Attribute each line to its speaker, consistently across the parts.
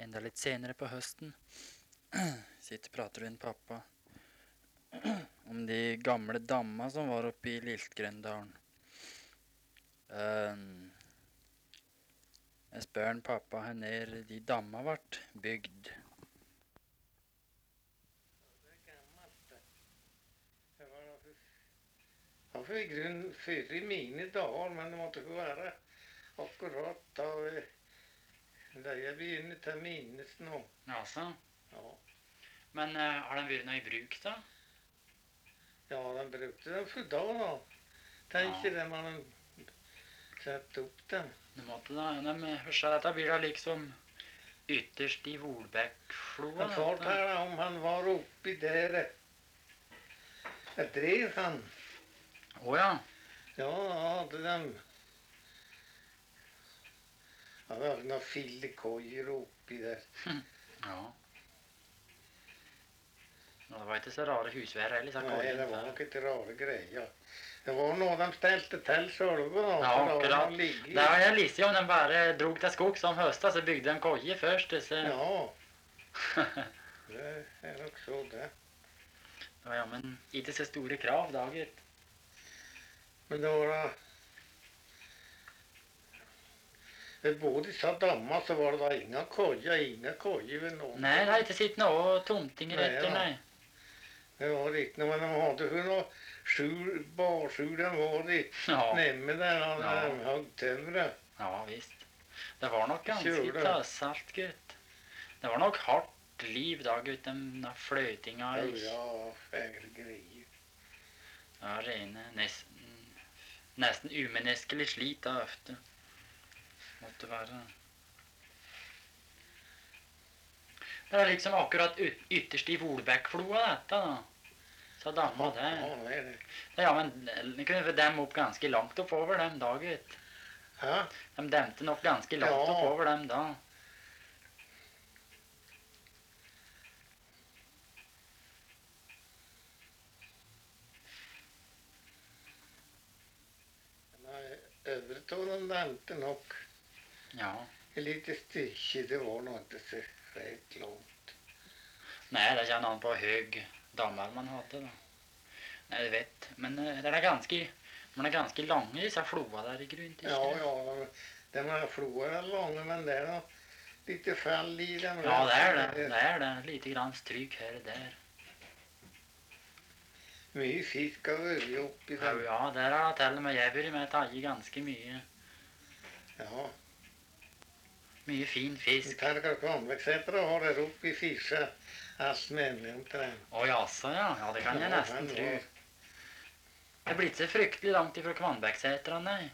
Speaker 1: enda litt senere på høsten. Sitter og prater med din pappa om de gamle damma som var oppe i Liltgrøndalen. Jeg spør en pappa når de damma vart bygd.
Speaker 2: Det er gammelt, det. Det var for i grunnen før i mine dager, men det måtte ikke være akkurat da jeg begynner til minnes nå.
Speaker 1: Altså,
Speaker 2: Ja,
Speaker 1: men har den vært noe i bruk da?
Speaker 2: ja, den brukte den for da. Tenker de man sette opp dem.
Speaker 1: Det måtte da, dette blir da liksom ytterst i Volbekkfloa.
Speaker 2: Han fortalte om han var oppi der. Jeg drev han.
Speaker 1: Åja,
Speaker 2: Ja, hadde dem. Han hadde noen fillekoier oppi der.
Speaker 1: ja. Nå, det var ikke så rare husvær heller, så
Speaker 2: Nei, det var nok ikke rare greier. Det var noe de stelte til selv da.
Speaker 1: Ja, akkurat. Det har jeg lyst om, de bare drog til skogs om høsten, så bygde de koje først. Så.
Speaker 2: Ja, det er nok så det.
Speaker 1: Ja, men ikke så store krav da, gutt.
Speaker 2: Men det var da... Ved både disse damma så var det da ingen koje ved noen.
Speaker 1: Nei, det har ikke sitt noe tomtinger etter, nei.
Speaker 2: Det var ikke noe, men de hadde jo noe barskjul, de var i nemme der, han hadde tømret.
Speaker 1: Ja, visst. Det var nok ganske
Speaker 2: Kjøle.
Speaker 1: tassalt, gutt. Det var nok hardt liv da, gutt, den fløytinga.
Speaker 2: Ja, fæle greier.
Speaker 1: Ja, rene, nesten umenneskelig slit da, ofte. Måtte være. Det er liksom akkurat ytterst i Volbekkfloa dette da. Så damma det.
Speaker 2: Ja, det er det.
Speaker 1: Ja, men de kunne demme opp ganske langt oppover dem da, gutt.
Speaker 2: Hæ?
Speaker 1: De demte nok ganske langt
Speaker 2: Ja.
Speaker 1: oppover dem da.
Speaker 2: Nei, øvretånen demte nok.
Speaker 1: Ja.
Speaker 2: Et lite stykke, det var noe ikke så helt langt.
Speaker 1: Nei, det kjenner han på høy dammer man hadde da. Nei, du vet. Men det er ganske lange disse floa der i grunn.
Speaker 2: Ja, ja, de her floer er lange, men det er noe lite fell i dem.
Speaker 1: Ja, det er det. Det er det. Lite grann stryk her og der.
Speaker 2: Mye fisk har vært oppi
Speaker 1: Ja,
Speaker 2: dem.
Speaker 1: ja, der har til og med jeg vært med til å gi ganske mye.
Speaker 2: Ja,
Speaker 1: Mye fin
Speaker 2: vi
Speaker 1: fisk.
Speaker 2: tar Kvanveksetra har der oppi fisket. Alt mellom omtrent.
Speaker 1: Å jaså, ja. Ja, det kan jeg
Speaker 2: Ja,
Speaker 1: nesten
Speaker 2: han
Speaker 1: tro.
Speaker 2: var-
Speaker 1: Det er blitt så fryktelig langt ifra Kvanbekksetra, nei.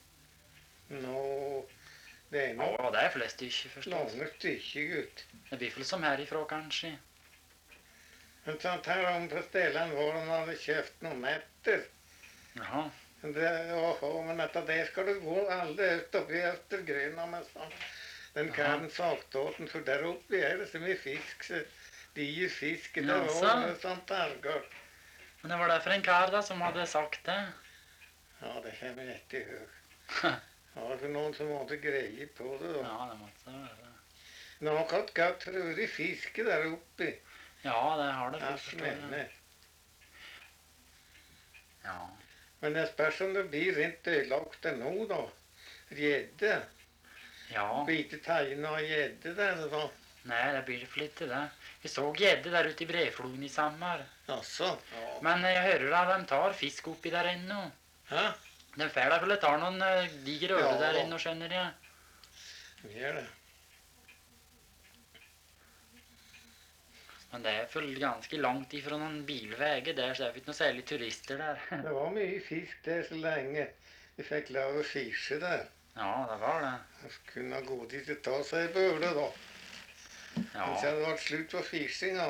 Speaker 2: Nå, det er nok
Speaker 1: Å, det er flest stykker, forstås.
Speaker 2: lange stykker, gutt.
Speaker 1: Det blir vel som herifra, kanskje.
Speaker 2: Men sånn her om på stedene hvor han hadde kjøpt noen netter.
Speaker 1: Jaha.
Speaker 2: Men dette der skal du gå alle ut oppi Østergrøna med sånn. Den karen saltåten, for der oppe er det så mye fisk, så de gir fisk. Det
Speaker 1: Jaså?
Speaker 2: var sånt ergar.
Speaker 1: Men det var derfor en kar da som hadde sagt det.
Speaker 2: Ja, det kommer jeg ikke i hug. Ja, det var noen som hadde greie på det da.
Speaker 1: Ja, det måtte det være.
Speaker 2: Nå har hatt godt rød i fiske der oppe.
Speaker 1: Ja, det har det,
Speaker 2: Ja,
Speaker 1: forstår jeg.
Speaker 2: smenne.
Speaker 1: Ja.
Speaker 2: Men det spørs om det blir rent ødelagt nå da. Gjedde.
Speaker 1: Ja.
Speaker 2: Hvite tegne av gjedde der da.
Speaker 1: Nei, det blir for lite det. Vi så gjedde der ute i Brefloen i sommer.
Speaker 2: Jaså? Ja.
Speaker 1: Men jeg hører da de tar fisk oppi der ennå.
Speaker 2: Hæ?
Speaker 1: De får da vel tar noen diger øre
Speaker 2: Ja.
Speaker 1: der ennå, skjønner jeg.
Speaker 2: Vi gjør det.
Speaker 1: Men det er vel ganske langt ifra noen bilveier der, så det er ikke noe særlig turister der.
Speaker 2: Det var mye fisk der så lenge vi fikk lov å fiske der.
Speaker 1: Ja, det var det.
Speaker 2: Jeg kunne gå dit og ta seg en bøle da.
Speaker 1: Ja,
Speaker 2: Hvis det hadde vært slutt på fiskinga,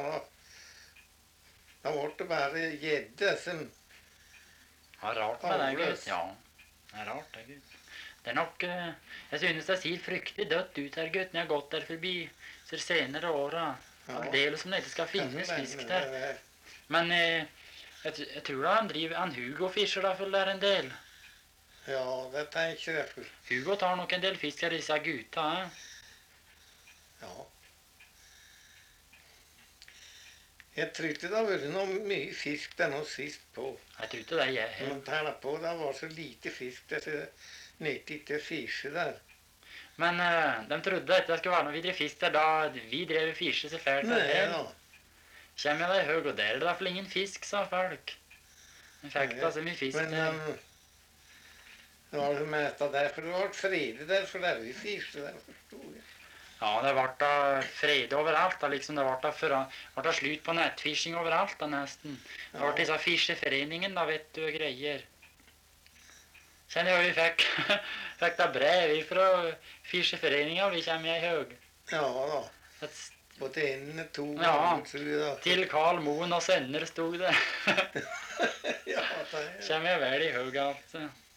Speaker 2: da ble det bare gjedde som
Speaker 1: det var rart med det,
Speaker 2: Avløs.
Speaker 1: gutt. Ja, det er rart det, gutt. Det er nok, jeg synes det ser fryktelig dødt ut her, gutt, når jeg har gått der forbi så de senere åra.
Speaker 2: Ja.
Speaker 1: Aldeles som det ikke skal finnes fisk der.
Speaker 2: der.
Speaker 1: Men jeg tror da han Hugo fischer da for der en del.
Speaker 2: Ja, det tenker jeg for.
Speaker 1: Hugo tar nok en del fisk av disse gutta,
Speaker 2: Ja. Jeg tror ikke det har vært noe mye fisk der nå sist på.
Speaker 1: Jeg tror ikke det jeg
Speaker 2: Når man teller på, det var så lite fisk der, så nøyde ikke å fiske der.
Speaker 1: Men de trodde ikke det skulle være noe videre fisk der da vi drev og fisket så fælt.
Speaker 2: Nei da.
Speaker 1: Kommer jeg deg høg, og der er det i hvert fall ingen fisk, sa folk. Vi fikk da så mye fisk
Speaker 2: Men
Speaker 1: der.
Speaker 2: det var det meste der, for det var fredet der, for der vi fiskte der, forstod jeg.
Speaker 1: Ja, det ble da fred overalt. Da, liksom, det ble da slutt på nettfishing overalt, da, nesten. Det ble disse fiskeforeningen, da, vet du, og greier. Kjenner jeg vi fikk da brev fra fiskeforeningen, vi kommer i høg.
Speaker 2: Ja da.
Speaker 1: Et,
Speaker 2: Både en og to
Speaker 1: Ja.
Speaker 2: ganger, tror jeg da.
Speaker 1: til Karl Moen og sønner stod det.
Speaker 2: Ja, det er
Speaker 1: Kommer jeg vel i høg, altså.